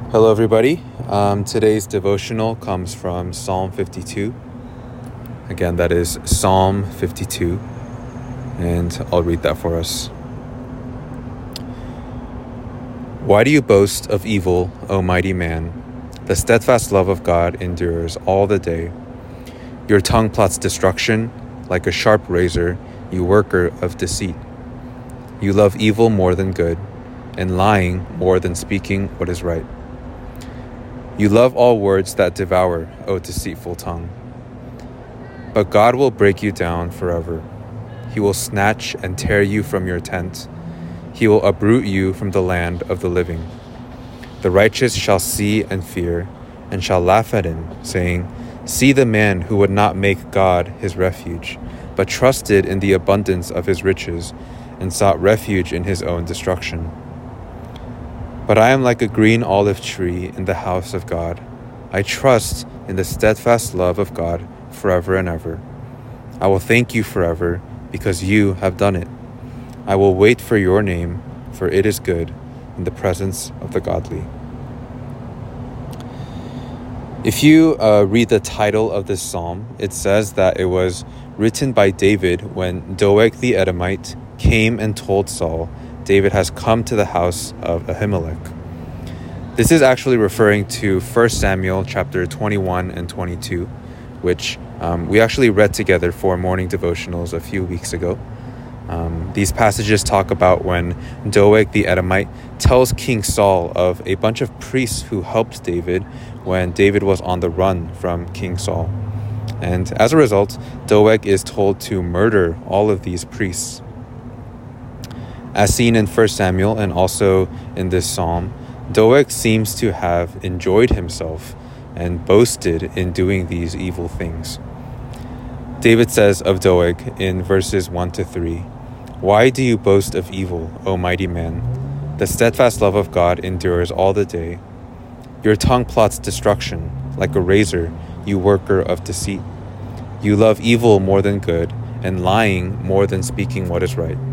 Hello, everybody. Today's devotional comes from Psalm 52. Again, that is Psalm 52, and I'll read that for us. Why do you boast of evil, O mighty man? The steadfast love of God endures all the day. Your tongue plots destruction like a sharp razor, you worker of deceit. You love evil more than good, and lying more than speaking what is right. You love all words that devour, O deceitful tongue. But God will break you down forever. He will snatch and tear you from your tent. He will uproot you from the land of the living. The righteous shall see and fear, and shall laugh at him, saying, See the man who would not make God his refuge, but trusted in the abundance of his riches, and sought refuge in his own destruction. But I am like a green olive tree in the house of God. I trust in the steadfast love of God forever and ever. I will thank you forever because you have done it. I will wait for your name, for it is good in the presence of the godly. If you read the title of this psalm, it says that it was written by David when Doeg the Edomite came and told Saul David has come to the house of Ahimelech. This is actually referring to 1 Samuel chapter 21 and 22, which we actually read together for morning devotionals a few weeks ago. These passages talk about when Doeg the Edomite tells King Saul of a bunch of priests who helped David when David was on the run from King Saul. And as a result, Doeg is told to murder all of these priests. As seen in 1 Samuel and also in this psalm, Doeg seems to have enjoyed himself and boasted in doing these evil things. David says of Doeg in verses 1 to 3, Why do you boast of evil, O mighty man? The steadfast love of God endures all the day. Your tongue plots destruction like a razor, you worker of deceit. You love evil more than good, and lying more than speaking what is right.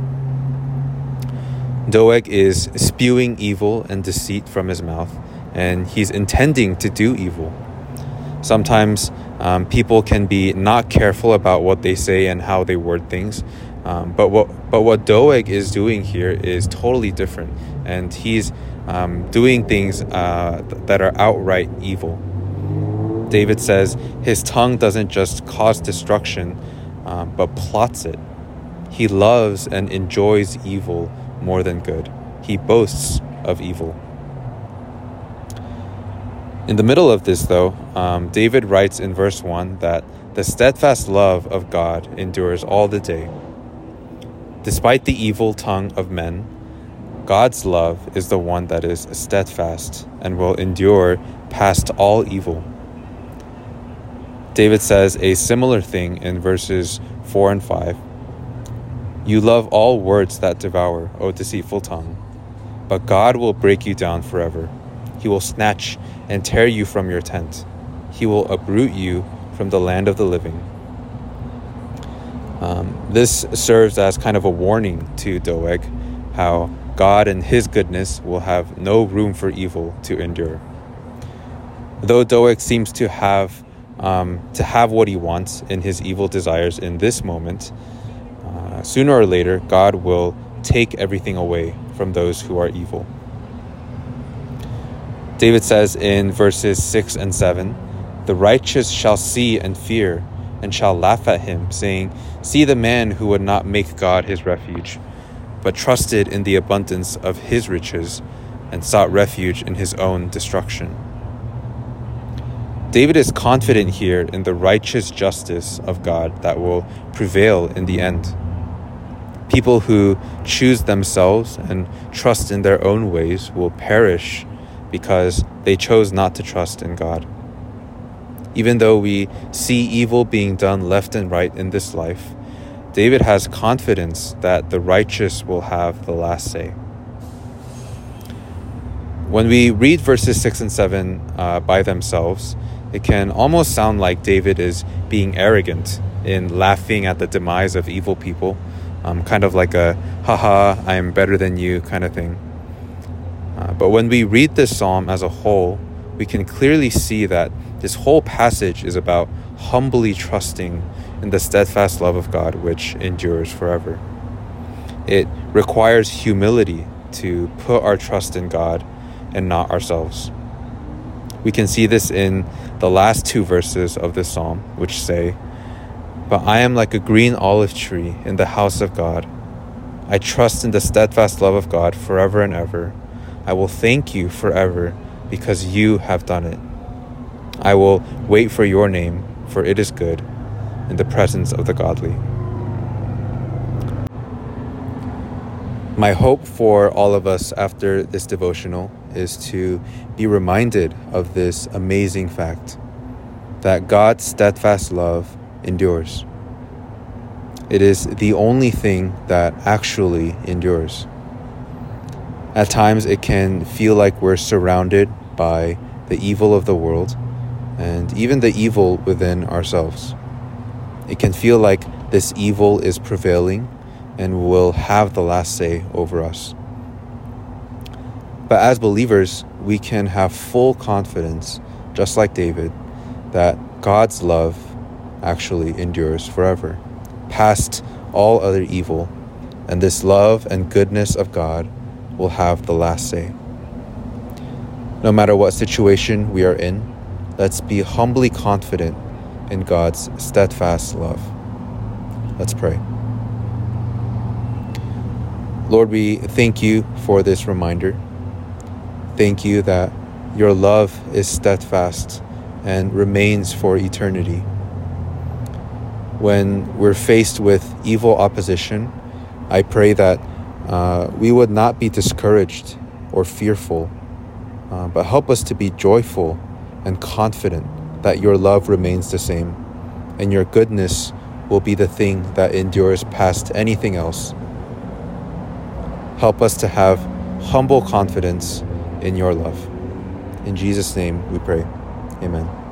Doeg is spewing evil and deceit from his mouth, and he's intending to do evil. Sometimes people can be not careful about what they say and how they word things, but what Doeg is doing here is totally different, and he's doing things that are outright evil. David says his tongue doesn't just cause destruction, but plots it. He loves and enjoys evil more than good. He boasts of evil. In the middle of this, though, David writes in verse 1 that the steadfast love of God endures all the day. Despite the evil tongue of men, God's love is the one that is steadfast and will endure past all evil. David says a similar thing in verses 4 and 5. You love all words that devour, O deceitful tongue. But God will break you down forever. He will snatch and tear you from your tent. He will uproot you from the land of the living. This serves as kind of a warning to Doeg, how God and his goodness will have no room for evil to endure. Though Doeg seems to have what he wants in his evil desires in this moment, sooner or later, God will take everything away from those who are evil. David says in verses 6 and 7, The righteous shall see and fear, and shall laugh at him, saying, See the man who would not make God his refuge, but trusted in the abundance of his riches, and sought refuge in his own destruction. David is confident here in the righteous justice of God that will prevail in the end. People who choose themselves and trust in their own ways will perish because they chose not to trust in God. Even though we see evil being done left and right in this life, David has confidence that the righteous will have the last say. When we read verses 6 and 7 by themselves, it can almost sound like David is being arrogant in laughing at the demise of evil people, kind of like a, haha, I am better than you kind of thing. But when we read this psalm as a whole, we can clearly see that this whole passage is about humbly trusting in the steadfast love of God, which endures forever. It requires humility to put our trust in God and not ourselves. We can see this in the last two verses of this psalm, which say, "But I am like a green olive tree in the house of God. I trust in the steadfast love of God forever and ever. I will thank you forever because you have done it. I will wait for your name, for it is good, in the presence of the godly." My hope for all of us after this devotional is to be reminded of this amazing fact that God's steadfast love endures. It is the only thing that actually endures. At times it can feel like we're surrounded by the evil of the world and even the evil within ourselves. It can feel like this evil is prevailing and will have the last say over us. But as believers, we can have full confidence, just like David, that God's love actually endures forever, past all other evil, and this love and goodness of God will have the last say. No matter what situation we are in, let's be humbly confident in God's steadfast love. Let's pray. Lord, we thank you for this reminder. Thank you that your love is steadfast and remains for eternity. When we're faced with evil opposition, I pray that we would not be discouraged or fearful, but help us to be joyful and confident that your love remains the same and your goodness will be the thing that endures past anything else. Help us to have humble confidence in your love. In Jesus' name we pray. Amen.